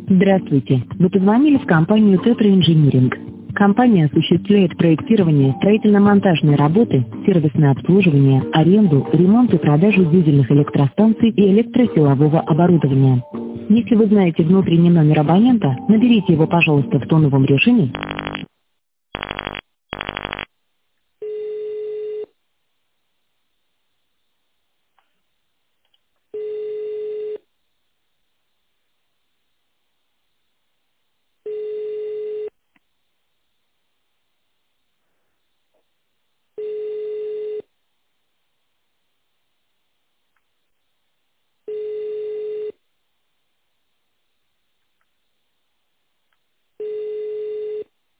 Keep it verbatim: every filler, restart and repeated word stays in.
Здравствуйте. Вы позвонили в компанию «Тетра Инжиниринг». Компания осуществляет проектирование, строительно-монтажные работы, сервисное обслуживание, аренду, ремонт и продажу дизельных электростанций и электросилового оборудования. Если вы знаете внутренний номер абонента, наберите его, пожалуйста, в тоновом режиме